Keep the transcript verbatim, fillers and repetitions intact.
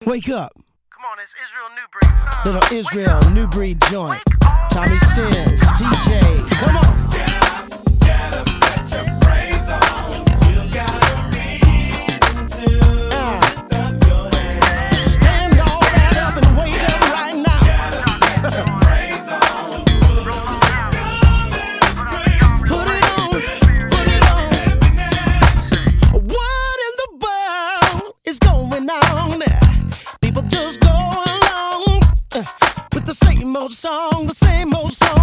Wake up. Come on, it's Israel New Breed. Uh, Little Israel, New Breed joint. Tommy Sims, T J. Come on. Get up, get up, put your praise on. You got a reason to Uh, lift up your hands. stand all that up and wake up right now. Get up, put your praise on. Put it on, put it on. What in the world is going on? People just go along uh, with the same old song, the same old song.